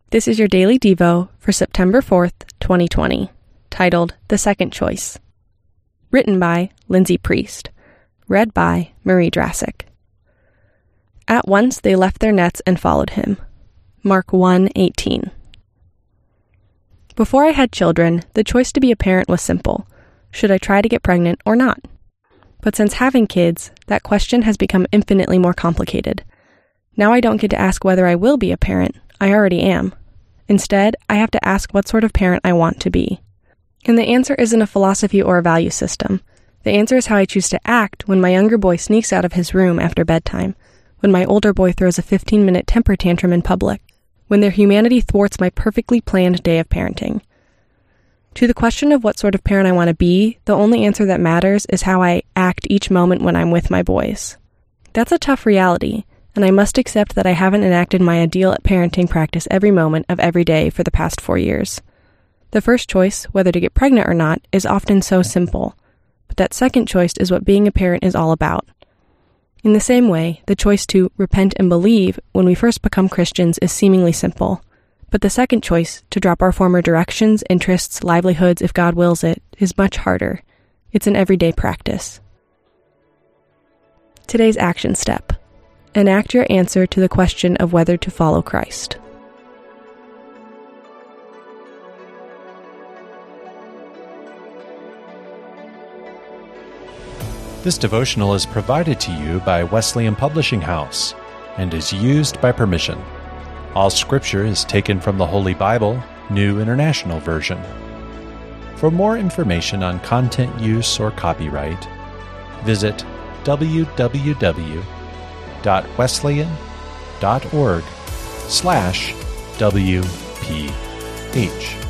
This is your Daily Devo for September 4th, 2020, titled The Second Choice. Written by Lindsay Priest. Read by Marie Drassic. At once they left their nets and followed him. Mark 1:18. Before I had children, the choice to be a parent was simple. Should I try to get pregnant or not? But since having kids, that question has become infinitely more complicated. Now I don't get to ask whether I will be a parent. I already am. Instead, I have to ask what sort of parent I want to be. And the answer isn't a philosophy or a value system. The answer is how I choose to act when my younger boy sneaks out of his room after bedtime, when my older boy throws a 15-minute temper tantrum in public, when their humanity thwarts my perfectly planned day of parenting. To the question of what sort of parent I want to be, the only answer that matters is how I act each moment when I'm with my boys. That's a tough reality, and I must accept that I haven't enacted my ideal parenting practice every moment of every day for the past 4 years. The first choice, whether to get pregnant or not, is often so simple, but that second choice is what being a parent is all about. In the same way, the choice to repent and believe when we first become Christians is seemingly simple, but the second choice, to drop our former directions, interests, livelihoods if God wills it, is much harder. It's an everyday practice. Today's action step. Enact your answer to the question of whether to follow Christ. This devotional is provided to you by Wesleyan Publishing House and is used by permission. All scripture is taken from the Holy Bible, New International Version. For more information on content use or copyright, visit www.wesleyan.org/WPH.